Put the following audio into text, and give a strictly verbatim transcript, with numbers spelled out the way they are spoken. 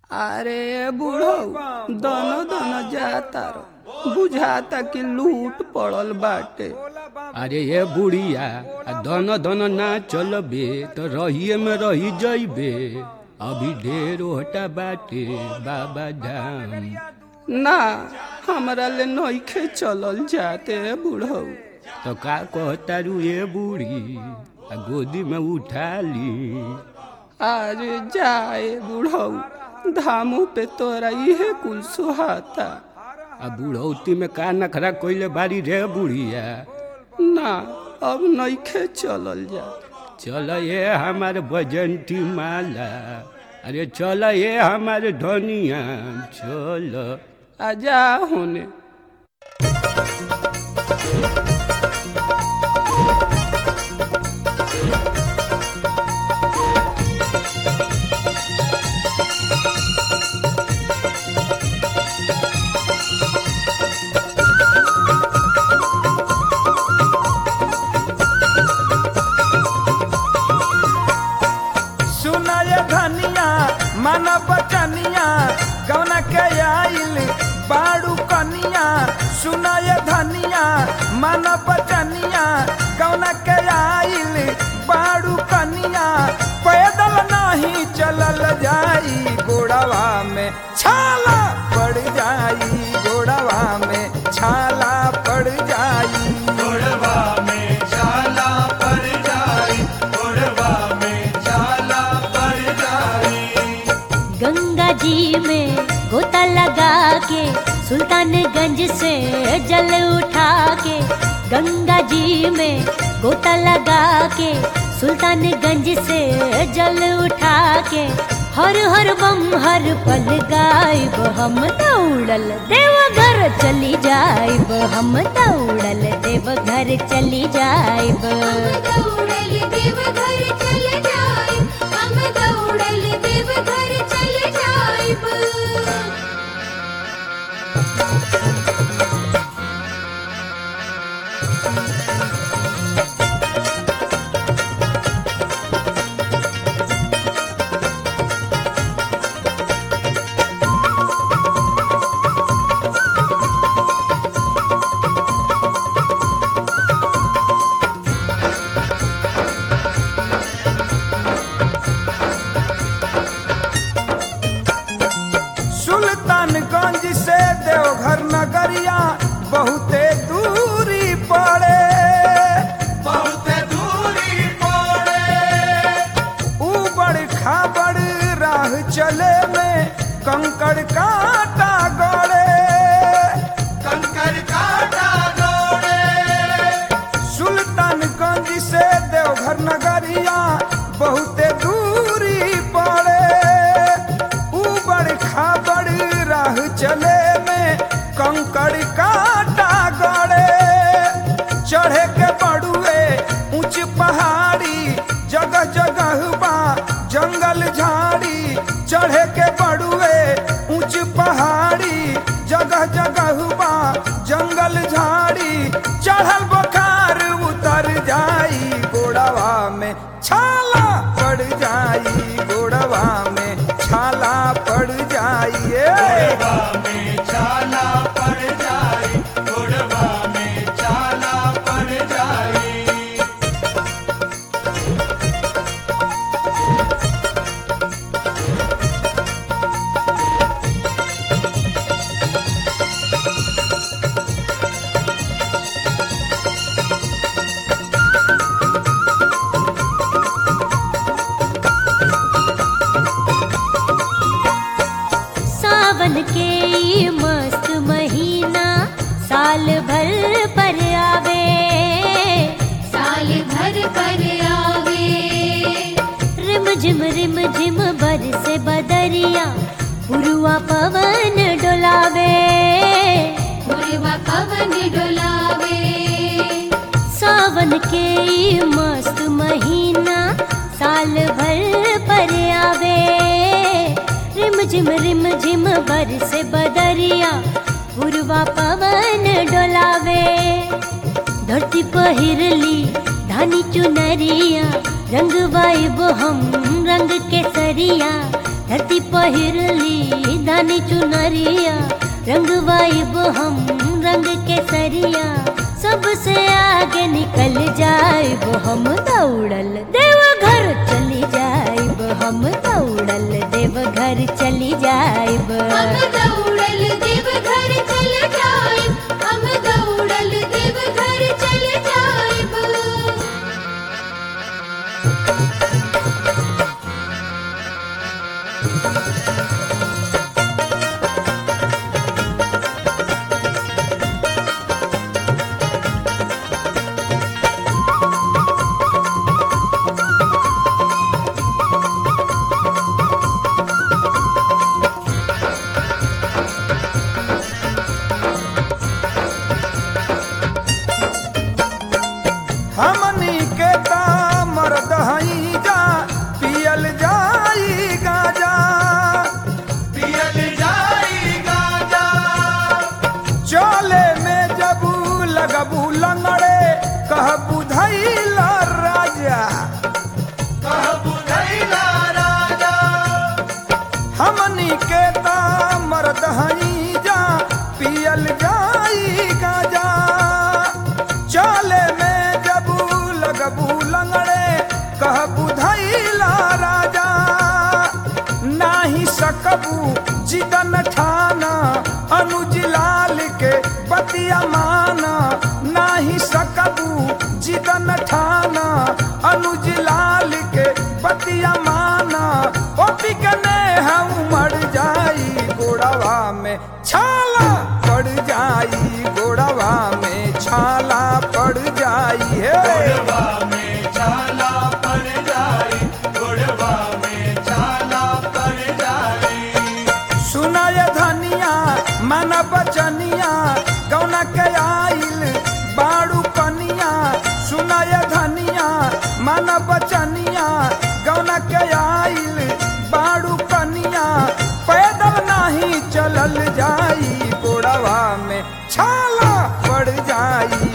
अरे बूढ़ो दोनों दोनों जाता रो बुझाता कि लूट पड़ल बाटे। अरे ये बुढ़िया दोनों दोनों ना चलबे तो रहिए में रही जइबे। अभी ढेर ओहटा बाटे बाबा धाम। ना हमरा ले नइखे चलल जाते बूढ़ो। तो का कहता रू ये बूढ़ी गोदी में उठा ली। अरे जाए बूढ़ो धामों पे तोरा इहे कुल सुहाता। अब बुढ़ौती में का नखरा कोइले बारी रे बुढ़िया। ना अब नइखे चलल जा। चल ये हमारे बजंती माला। अरे चल ये हमारे धनिया चल। आजा होने। मन बचनिया कौना के आइल बाड़ू कनिया। सुनाय धनिया मन बचनिया कौना के आइल बाड़ू कनिया। पैदल नहीं चलल जाई गोड़वा में छाला पड़ जाई। गोड़वा में छाला पड़ जाई। गोड़वा में छाला पड़ जाई। गोड़वा में छाला पड़ जाई। गंगा जी में गोता लगा के सुल्तानगंज से जल उठा के। गंगा जी में गोता लगा के सुल्तानगंज से जल उठा के। हर हर बम हर पल गायब हम दौड़ल देवघर चली जाइब। हम दौड़ल देवघर चली जाइब। दौड़ल देवघर चले जाइब। हम दौड़ल देवघर चले जाइब। सुल्तानगंज से देवघर नगरिया बहुते दूरी पड़े। बहुते दूरी पड़े। ऊबड़ खाबड़ राह चले में कंकड़ कांटा गड़े। कंकड़ कांटा गड़े। सुल्तानगंज से देवघर नगरिया बहुते दूरी पड़े। ऊबड़ खाबड़ राह चले में कंकड़ कांटा गड़े। चढ़े के बड़ुए ऊंच पहाड़ी जगह जगह बा जंगल झाड़ी। चढ़े के बड़ुए ऊंच पहाड़ी जगह जगह बा जंगल झाड़ी। चढ़ल बुखार उतर जाई गोड़वा में छाला पड़ जाई। गोड़वा में छाला पड़ जाई। गोड़वा में छाला पड़ जाई। गोड़वा में छाला पड़ जाई। सावन के ई मस्त महीना साल भर पर आवे। साल भर पर आवे। रिम झिम रिम झिम बरसे बदरिया पुरवा पवन डोलावे। पुरवा पवन डोलावे। सावन के ई मस्त महीना साल भर पर आवे। रिम झिम रिम झिम बरसे बदरिया पुरवा पवन डोलावे। धरती पहिरली धानी चुनरिया रंग वाइब हम रंग केसरिया। धरती पहिरली दानी चुनरिया रंगवाइब हम रंग केसरिया सबसे आगे निकल जाइब हम दौड़ल देवघर चली जाइब हम दौड़ल देवघर चली जाइब हम दौड़ल देवघर चल जाइब हम दौड़ल देवघर चल जाइब हमनी के ता मर्द हई जा पियल जाई गाजा पियल जाई गाजा चले में जबू लगबू लंगड़े कह बुधैला राजा कह बुझैला राजा हमनी के ता मर्द हई जा पियल जाई गाजा चले में जबू लगबू लंगड़े कह बुधैला राजा नाही सकबू जिदन ठाना अनुज लाल के बतिया माना नाही सकबू जिदन ठाना अनुज लाल के बतिया माना ओ पिकने हम मर जाई गोड़वा में छाला पड़ जाई गोड़वा में छाला पड़ जाई है गोड़वा में छाला पड़ जाई गोड़वा में छाला पड़ जाई सुनाय धनिया मन बचनिया कौना के आइल बाड़ू पनिया सुनाय धनिया मन बचनिया गौना के आइल बाड़ू पनिया पैदल नहीं चलल जाई गोड़वा में छाला पड़ जाई